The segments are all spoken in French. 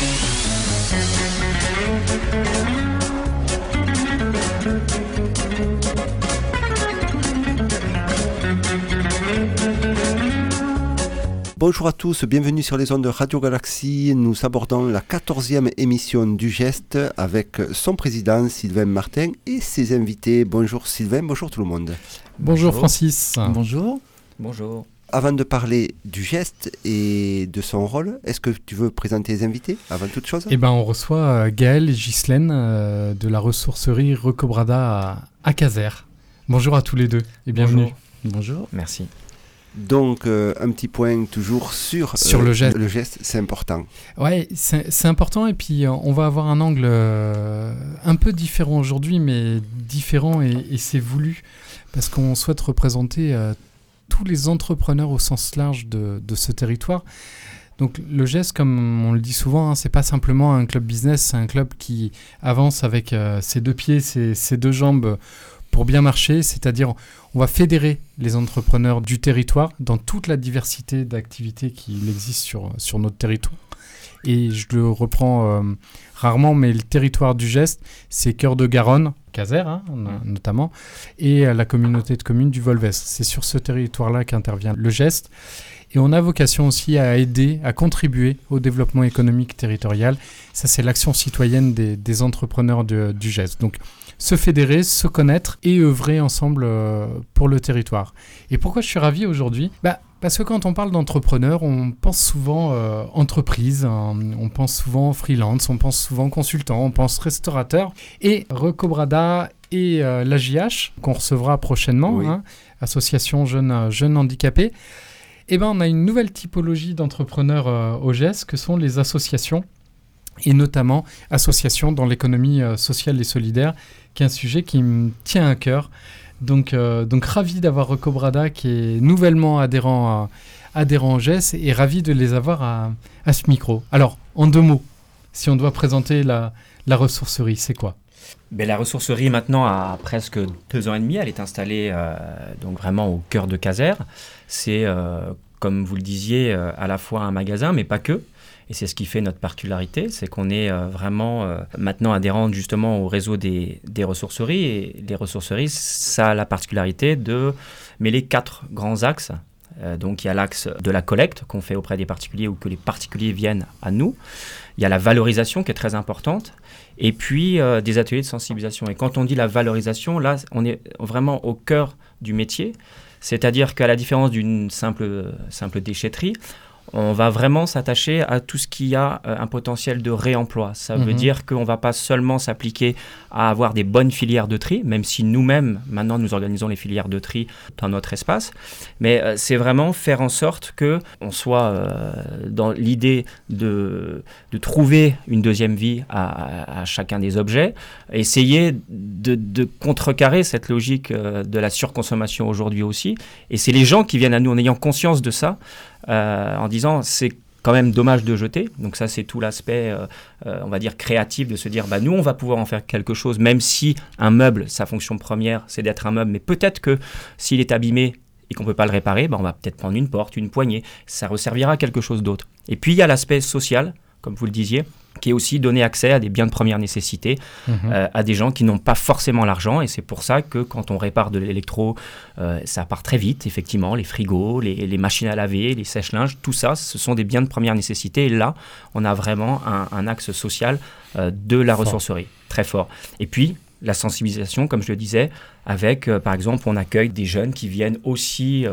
Bonjour à tous, bienvenue sur les ondes de Radio Galaxie. Nous abordons la 14e émission du Geste avec son président Sylvain Martin et ses invités. Bonjour Sylvain, bonjour tout le monde. Bonjour Francis. Bonjour. Bonjour. Avant de parler du Geste et de son rôle, est-ce que tu veux présenter les invités avant toute chose ? On reçoit Gaël et Ghislaine de la ressourcerie Recobrada à Caser. Bonjour à tous les deux et bienvenue. Bonjour. Merci. Donc, un petit point toujours sur le geste. Le geste, c'est important. Ouais, c'est important et puis on va avoir un angle un peu différent aujourd'hui, mais différent et c'est voulu parce qu'on souhaite représenter tous les entrepreneurs au sens large de ce territoire. Donc le geste, comme on le dit souvent, c'est pas simplement un club business, c'est un club qui avance avec ses deux pieds, ses deux jambes pour bien marcher, c'est-à-dire on va fédérer les entrepreneurs du territoire dans toute la diversité d'activités qu'il existe sur notre territoire. Et je le reprends rarement, mais le territoire du geste, c'est Cœur de Garonne, Caser notamment, et la communauté de communes du Volvès. C'est sur ce territoire-là qu'intervient le geste. Et on a vocation aussi à aider, à contribuer au développement économique territorial. Ça, c'est l'action citoyenne des entrepreneurs du geste. Donc, se fédérer, se connaître et œuvrer ensemble pour le territoire. Et pourquoi je suis ravi aujourd'hui ? Parce que quand on parle d'entrepreneur, on pense souvent entreprise, on pense souvent freelance, on pense souvent consultant, on pense restaurateur. Et Recobrada et l'AJH, qu'on recevra prochainement, oui. Association jeunes handicapés, on a une nouvelle typologie d'entrepreneurs au GES que sont les associations, et notamment associations dans l'économie sociale et solidaire, qui est un sujet qui me tient à cœur. Donc ravi d'avoir Recobrada qui est nouvellement adhérent au GES et ravi de les avoir à ce micro. Alors, en 2 mots, si on doit présenter la ressourcerie, c'est quoi ? La ressourcerie maintenant a presque 2 ans et demi, elle est installée donc vraiment au cœur de Caser. C'est, comme vous le disiez, à la fois un magasin, mais pas que. Et c'est ce qui fait notre particularité, c'est qu'on est vraiment maintenant adhérent justement au réseau des ressourceries. Et les ressourceries, ça a la particularité de mêler 4 grands axes. Donc il y a l'axe de la collecte qu'on fait auprès des particuliers ou que les particuliers viennent à nous. Il y a la valorisation qui est très importante. Et puis des ateliers de sensibilisation. Et quand on dit la valorisation, là, on est vraiment au cœur du métier. C'est-à-dire qu'à la différence d'une simple déchetterie, on va vraiment s'attacher à tout ce qui a un potentiel de réemploi. Ça veut dire qu'on ne va pas seulement s'appliquer à avoir des bonnes filières de tri, même si nous-mêmes, maintenant, nous organisons les filières de tri dans notre espace. Mais c'est vraiment faire en sorte qu'on soit dans l'idée de trouver une deuxième vie à chacun des objets, essayer de contrecarrer cette logique de la surconsommation aujourd'hui aussi. Et c'est les gens qui viennent à nous en ayant conscience de ça, en disant c'est quand même dommage de jeter. Donc ça, c'est tout l'aspect, on va dire, créatif de se dire, nous, on va pouvoir en faire quelque chose, même si un meuble, sa fonction première, c'est d'être un meuble. Mais peut-être que s'il est abîmé et qu'on ne peut pas le réparer, on va peut-être prendre une porte, une poignée. Ça resservira à quelque chose d'autre. Et puis, il y a l'aspect social, comme vous le disiez, qui est aussi donner accès à des biens de première nécessité à des gens qui n'ont pas forcément l'argent. Et c'est pour ça que quand on répare de l'électro, ça part très vite, effectivement. Les frigos, les machines à laver, les sèche-linges, tout ça, ce sont des biens de première nécessité. Et là, on a vraiment un axe social de la ressourcerie, très fort. Et puis, la sensibilisation, comme je le disais, avec, par exemple, on accueille des jeunes qui viennent aussi,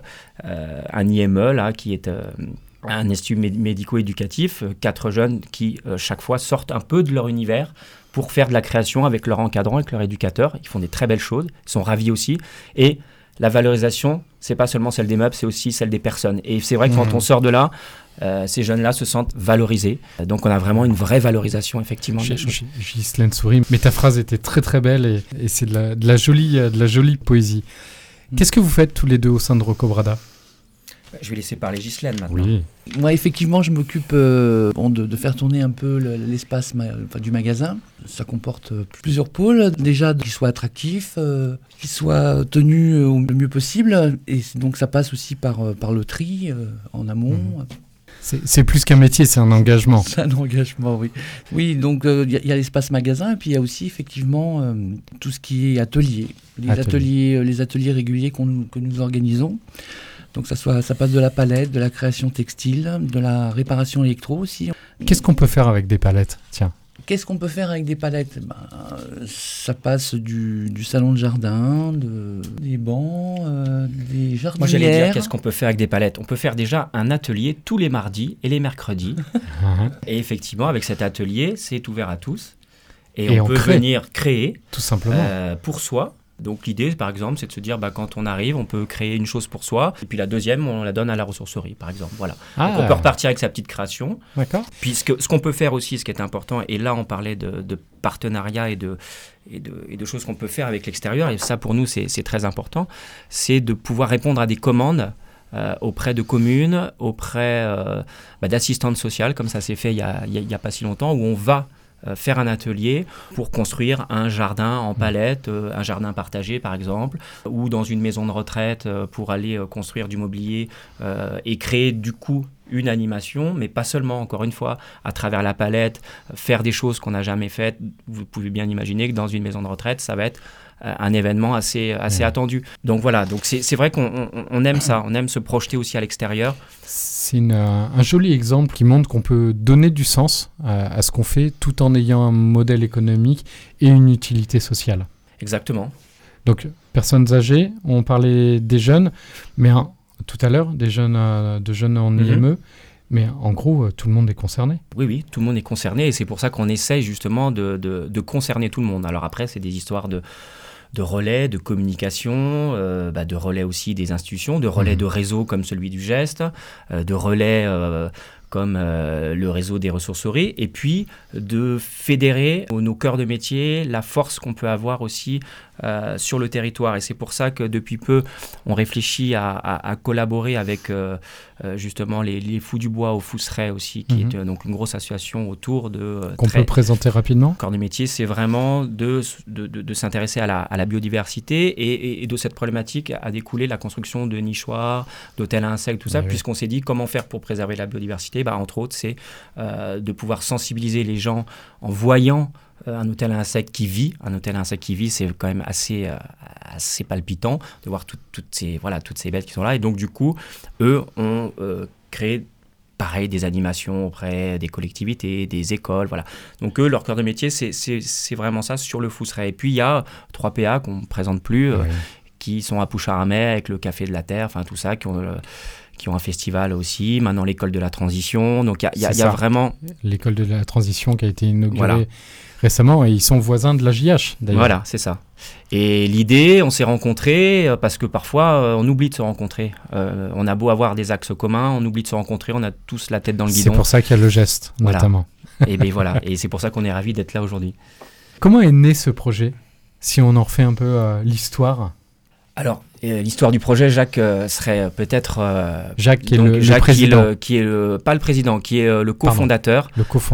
un IME, là, qui est... un institut médico-éducatif, 4 jeunes qui, chaque fois, sortent un peu de leur univers pour faire de la création avec leur encadrant, avec leur éducateur. Ils font des très belles choses, ils sont ravis aussi. Et la valorisation, c'est pas seulement celle des meubles, c'est aussi celle des personnes. Et c'est vrai que quand on sort de là, ces jeunes-là se sentent valorisés. Donc on a vraiment une vraie valorisation, effectivement. Ghislaine sourit, mais ta phrase était très très belle et c'est de la jolie poésie. Qu'est-ce que vous faites tous les deux au sein de Recobrada ? Je vais laisser parler Ghislaine maintenant. Oui. Moi, effectivement, je m'occupe de faire tourner un peu l'espace du magasin. Ça comporte plusieurs pôles. Déjà, qu'il soit attractif, qu'il soit tenu le mieux possible. Et donc, ça passe aussi par le tri en amont. C'est plus qu'un métier, c'est un engagement. C'est un engagement, oui. Oui, donc il y a l'espace magasin, et puis il y a aussi effectivement tout ce qui est atelier. Les ateliers réguliers que nous organisons. Donc ça passe de la palette, de la création textile, de la réparation électro aussi. Qu'est-ce qu'on peut faire avec des palettes ? Tiens. Qu'est-ce qu'on peut faire avec des palettes ? Ça passe du salon de jardin, des bancs, des jardinières. Moi, j'allais dire, qu'est-ce qu'on peut faire avec des palettes ? On peut faire déjà un atelier tous les mardis et les mercredis. Et effectivement, avec cet atelier, c'est ouvert à tous. Et on peut venir créer tout simplement pour soi. Donc l'idée, par exemple, c'est de se dire, quand on arrive, on peut créer une chose pour soi. Et puis la deuxième, on la donne à la ressourcerie, par exemple. Voilà. Donc on peut repartir avec sa petite création. D'accord. Puis ce qu'on peut faire aussi, ce qui est important, et là on parlait de partenariat et de choses qu'on peut faire avec l'extérieur, et ça pour nous c'est très important, c'est de pouvoir répondre à des commandes auprès de communes, auprès d'assistantes sociales, comme ça s'est fait il y a pas si longtemps, où on va faire un atelier pour construire un jardin en palette, un jardin partagé par exemple, ou dans une maison de retraite pour aller construire du mobilier et créer du coup une animation, mais pas seulement, encore une fois, à travers la palette, faire des choses qu'on n'a jamais faites. Vous pouvez bien imaginer que dans une maison de retraite, ça va être un événement assez attendu. Donc voilà, donc c'est vrai qu'on aime ça, on aime se projeter aussi à l'extérieur. C'est un joli exemple qui montre qu'on peut donner du sens à ce qu'on fait tout en ayant un modèle économique et une utilité sociale. Exactement. Donc, personnes âgées, on parlait des jeunes, mais tout à l'heure, de jeunes en IME, mais en gros, tout le monde est concerné. Oui, tout le monde est concerné, et c'est pour ça qu'on essaye justement de concerner tout le monde. Alors après, c'est des histoires de relais, de communication, de relais aussi des institutions, de relais de réseaux comme celui du Geste, de relais comme le réseau des ressourceries, et puis de fédérer nos cœurs de métier, la force qu'on peut avoir aussi sur le territoire. Et c'est pour ça que depuis peu, on réfléchit à collaborer avec justement les Fous du Bois au Fousseret aussi, qui est donc une grosse association autour de... Qu'on peut présenter rapidement. Cœur de métier, c'est vraiment de s'intéresser à la biodiversité, et de cette problématique a découlé la construction de nichoirs, d'hôtels à insectes, tout ça, puisqu'on s'est dit comment faire pour préserver la biodiversité. Entre autres, c'est de pouvoir sensibiliser les gens en voyant un hôtel à insectes qui vit. Un hôtel à insectes qui vit, c'est quand même assez palpitant de voir toutes ces bêtes qui sont là. Et donc, du coup, eux ont créé pareil, des animations auprès des collectivités, des écoles, voilà. Donc eux, leur cœur de métier, c'est vraiment ça sur le Fousseret. Et puis, il y a 3 PA qu'on ne présente plus, qui sont à Pouchard-Amet avec le Café de la Terre, enfin tout ça, qui ont un festival aussi. Maintenant, l'école de la transition. Donc, il y a vraiment... L'école de la transition qui a été inaugurée récemment, et ils sont voisins de la JH, d'ailleurs. Voilà, c'est ça. Et l'idée, on s'est rencontrés parce que parfois, on oublie de se rencontrer. On a beau avoir des axes communs, on oublie de se rencontrer, on a tous la tête dans le guidon. C'est pour ça qu'il y a le Geste, notamment. Et bien voilà, et c'est pour ça qu'on est ravis d'être là aujourd'hui. Comment est né ce projet ? Si on en refait un peu l'histoire. Alors, l'histoire du projet, Jacques serait peut-être... Jacques qui est le président. Qui est pas le président, qui est le cofondateur,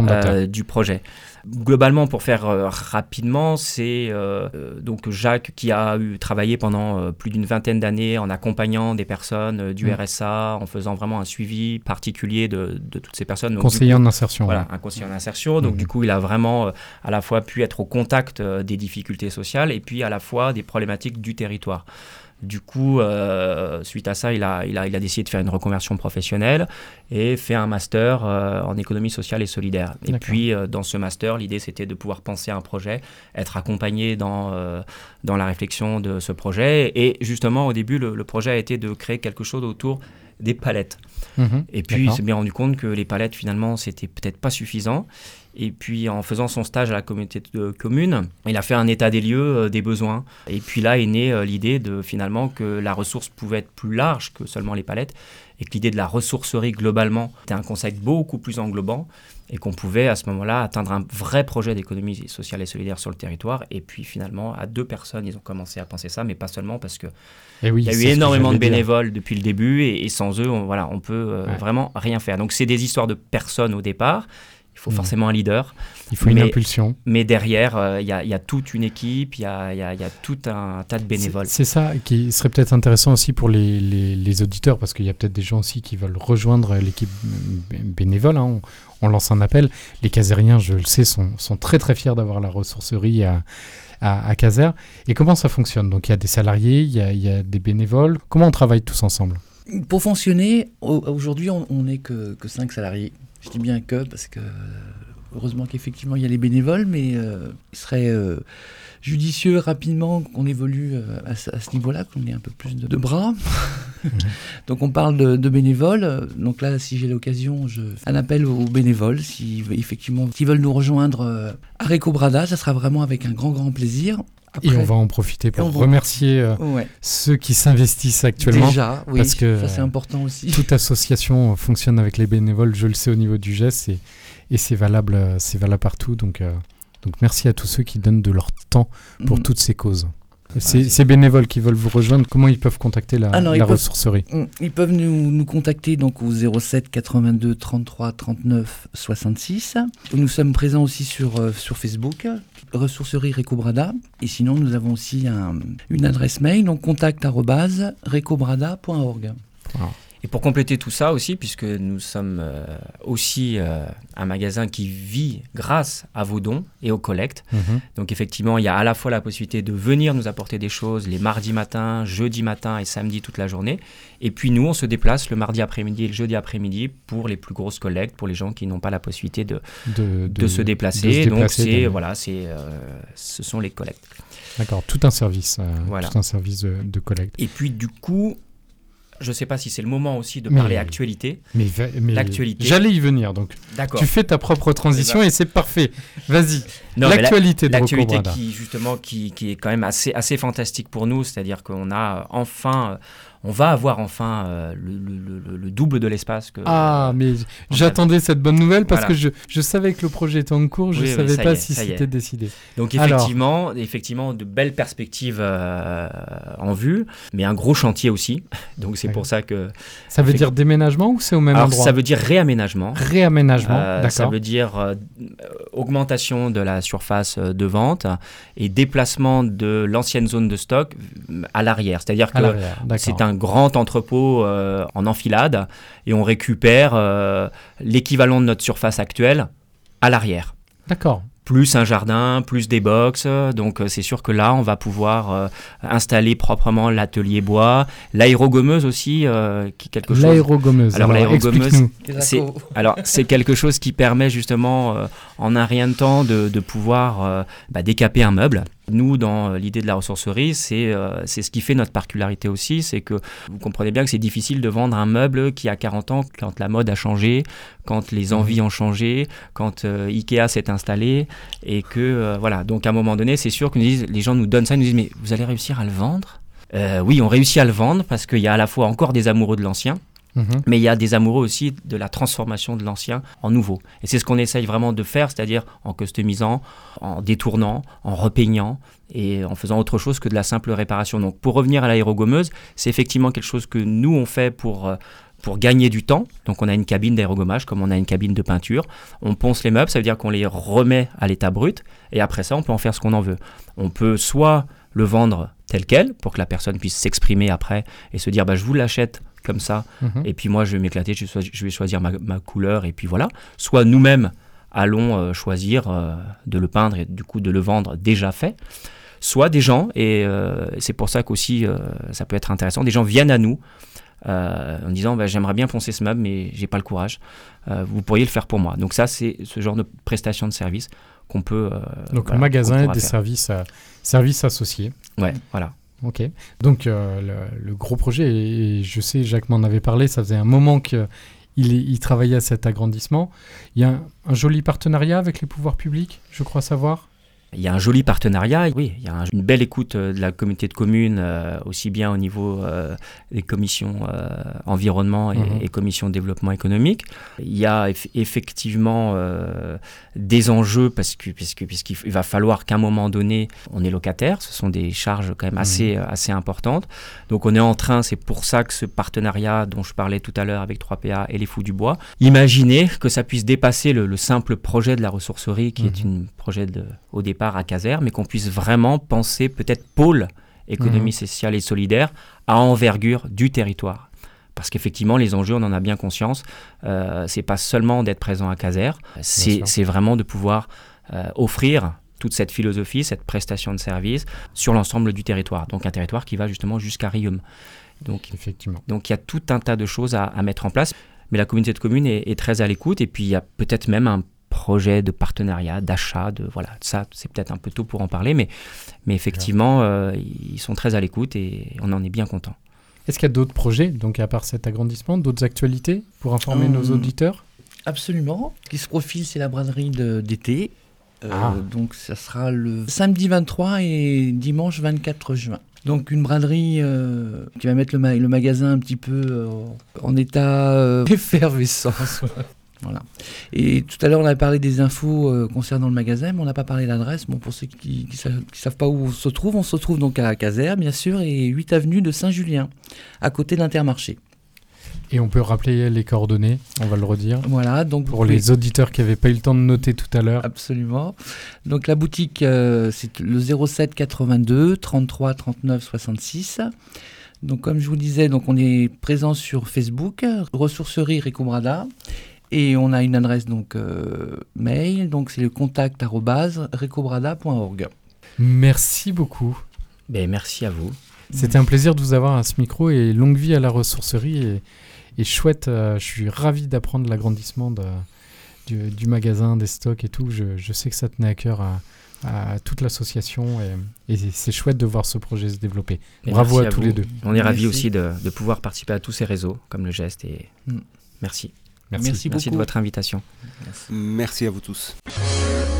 du projet. Globalement, pour faire rapidement, c'est donc Jacques qui a travaillé pendant plus d'une vingtaine d'années en accompagnant des personnes du RSA, en faisant vraiment un suivi particulier de toutes ces personnes. Donc, conseiller en insertion. Voilà, un conseiller en insertion. Donc du coup, il a vraiment à la fois pu être au contact des difficultés sociales et puis à la fois des problématiques du territoire. Du coup, suite à ça, il a décidé de faire une reconversion professionnelle et fait un master en économie sociale et solidaire. Et puis, dans ce master, l'idée, c'était de pouvoir penser à un projet, être accompagné dans la réflexion de ce projet. Et justement, au début, le projet a été de créer quelque chose autour des palettes. Et puis, il s'est bien rendu compte que les palettes, finalement, c'était peut-être pas suffisant. Et puis, en faisant son stage à la communauté de communes, il a fait un état des lieux des besoins. Et puis là est née l'idée finalement que la ressource pouvait être plus large que seulement les palettes, et que l'idée de la ressourcerie globalement était un concept beaucoup plus englobant, et qu'on pouvait à ce moment-là atteindre un vrai projet d'économie sociale et solidaire sur le territoire. Et puis finalement, à 2 personnes, ils ont commencé à penser ça, mais pas seulement, parce que il y a eu énormément de bénévoles depuis le début, et sans eux, on peut vraiment rien faire. Donc c'est des histoires de personnes au départ. Il il faut forcément un leader. Il faut une impulsion. Mais derrière, il y a toute une équipe, il y a tout un tas de bénévoles. C'est ça qui serait peut-être intéressant aussi pour les auditeurs, parce qu'il y a peut-être des gens aussi qui veulent rejoindre l'équipe bénévole. Hein. On lance un appel. Les Casériens, je le sais, sont très très fiers d'avoir la ressourcerie à Casères. Et comment ça fonctionne? Donc il y a des salariés, il y a des bénévoles. Comment on travaille tous ensemble? Pour fonctionner, aujourd'hui, on n'est que 5 salariés. Je dis bien que, parce que heureusement qu'effectivement il y a les bénévoles, mais il serait judicieux rapidement qu'on évolue à ce niveau-là, qu'on ait un peu plus de bras. Donc on parle de bénévoles. Donc là, si j'ai l'occasion, un appel aux bénévoles, s'ils veulent nous rejoindre à Recobrada, ça sera vraiment avec un grand plaisir. Après, et on va en profiter pour remercier ceux qui s'investissent actuellement. Déjà, oui, parce que ça c'est important aussi. Toute association fonctionne avec les bénévoles, je le sais au niveau du GES, et c'est valable partout. Donc merci à tous ceux qui donnent de leur temps pour toutes ces causes. Ces bénévoles qui veulent vous rejoindre, comment ils peuvent contacter la ressourcerie? Ils peuvent nous contacter donc au 07 82 33 39 66. Nous sommes présents aussi sur Facebook, ressourcerie Recobrada. Et sinon, nous avons aussi une adresse mail, donc contact@recobrada.org. Wow. Et pour compléter tout ça aussi, puisque nous sommes aussi un magasin qui vit grâce à vos dons et aux collectes. Donc effectivement, il y a à la fois la possibilité de venir nous apporter des choses les mardis matins, jeudi matin et samedi toute la journée. Et puis nous, on se déplace le mardi après-midi et le jeudi après-midi pour les plus grosses collectes, pour les gens qui n'ont pas la possibilité de se déplacer. Donc ce sont les collectes. D'accord, tout un service, tout un service de collecte. Et puis du coup, je ne sais pas si c'est le moment aussi de parler actualité. Mais l'actualité. J'allais y venir, donc tu fais ta propre transition et c'est parfait. Vas-y, l'actualité de Recobrada. L'actualité qui est quand même assez fantastique pour nous, c'est-à-dire qu'on a on va avoir enfin le double de l'espace que... mais j'attendais cette bonne nouvelle parce que je savais que le projet était en cours, je ne savais pas si c'était décidé. Donc effectivement, de belles perspectives en vue, mais un gros chantier aussi. Donc c'est pour ça que... Ça veut dire déménagement ou c'est au même endroit? Ça veut dire réaménagement. D'accord. Ça veut dire augmentation de la surface de vente et déplacement de l'ancienne zone de stock à l'arrière. C'est-à-dire que c'est un grand entrepôt en enfilade et on récupère l'équivalent de notre surface actuelle à l'arrière. D'accord. Plus un jardin, plus des box. Donc c'est sûr que là, on va pouvoir installer proprement l'atelier bois, l'aérogommeuse aussi, qui est quelque chose... L'aérogommeuse, alors l'aérogommeuse, c'est quelque chose qui permet justement, en un rien de temps, de pouvoir décaper un meuble. Nous, dans l'idée de la ressourcerie, c'est ce qui fait notre particularité aussi, c'est que vous comprenez bien que c'est difficile de vendre un meuble qui a 40 ans quand la mode a changé, quand les envies ont changé, quand Ikea s'est installé, et que voilà. Donc à un moment donné, c'est sûr que les gens nous donnent ça, ils nous disent mais vous allez réussir à le vendre? Oui, on réussit à le vendre parce qu'il y a à la fois encore des amoureux de l'ancien, mais il y a des amoureux aussi de la transformation de l'ancien en nouveau. Et c'est ce qu'on essaye vraiment de faire, c'est-à-dire en customisant, en détournant, en repeignant et en faisant autre chose que de la simple réparation. Donc pour revenir à l'aérogommeuse, c'est effectivement quelque chose que nous on fait pour gagner du temps. Donc on a une cabine d'aérogommage comme on a une cabine de peinture. On ponce les meubles, ça veut dire qu'on les remet à l'état brut et après ça on peut en faire ce qu'on en veut. On peut soit le vendre tel quel pour que la personne puisse s'exprimer après et se dire je vous l'achète comme ça, et puis moi je vais m'éclater, je vais choisir ma couleur, et puis voilà. Soit nous-mêmes allons choisir de le peindre et du coup de le vendre déjà fait, soit des gens, et c'est pour ça qu'aussi ça peut être intéressant, des gens viennent à nous en disant j'aimerais bien poncer ce meuble mais j'ai pas le courage, vous pourriez le faire pour moi. Donc ça c'est ce genre de prestation de service qu'on peut... Donc le magasin et des services associés. Ouais, voilà. Ok, donc le gros projet, et je sais, Jacques m'en avait parlé, ça faisait un moment qu'il travaillait à cet agrandissement. Il y a un joli partenariat avec les pouvoirs publics, je crois savoir. Il y a un joli partenariat, oui, il y a une belle écoute de la communauté de communes, aussi bien au niveau des commissions environnement et commissions développement économique. Il y a effectivement des enjeux puisqu'il va falloir qu'à un moment donné, on est locataire. Ce sont des charges quand même assez importantes. Donc on est en train, c'est pour ça que ce partenariat dont je parlais tout à l'heure avec 3PA et les Fous du Bois, imaginez que ça puisse dépasser le simple projet de la ressourcerie qui est un projet au départ à Caser, mais qu'on puisse vraiment penser peut-être pôle économie sociale et solidaire à envergure du territoire. Parce qu'effectivement, les enjeux, on en a bien conscience, c'est pas seulement d'être présent à Caser, c'est vraiment de pouvoir offrir toute cette philosophie, cette prestation de service sur l'ensemble du territoire. Donc un territoire qui va justement jusqu'à Riom. Donc il y a tout un tas de choses à mettre en place. Mais la communauté de communes est très à l'écoute, et puis il y a peut-être même un projet de partenariat, d'achat, voilà, ça c'est peut-être un peu tôt pour en parler, mais effectivement ils sont très à l'écoute et on en est bien content. Est-ce qu'il y a d'autres projets, donc à part cet agrandissement, d'autres actualités pour informer nos auditeurs ? Absolument. Ce qui se profile, c'est la braderie d'été. Donc ça sera le samedi 23 et dimanche 24 juin. Donc une braderie qui va mettre le magasin un petit peu en état d'effervescence. Voilà. Et tout à l'heure, on a parlé des infos concernant le magasin, mais on n'a pas parlé de l'adresse. Bon, pour ceux qui ne savent pas où on se trouve donc à Caser, bien sûr, et 8 avenue de Saint-Julien, à côté d'Intermarché. Et on peut rappeler les coordonnées, on va le redire. Voilà, donc pour les auditeurs qui n'avaient pas eu le temps de noter tout à l'heure. Absolument. Donc la boutique, c'est le 07 82 33 39 66. Donc comme je vous disais, donc on est présent sur Facebook, Ressourcerie Recobrada. Et on a une adresse donc mail, donc c'est le contact@recobrada.org. Merci beaucoup. Merci à vous. C'était un plaisir de vous avoir à ce micro et longue vie à la ressourcerie et chouette, je suis ravi d'apprendre l'agrandissement du magasin, des stocks et tout. Je sais que ça tenait à cœur à toute l'association et c'est chouette de voir ce projet se développer. Bravo à tous les deux. On est ravis aussi de pouvoir participer à tous ces réseaux comme le Geste et merci. Merci beaucoup. de votre invitation. Merci à vous tous.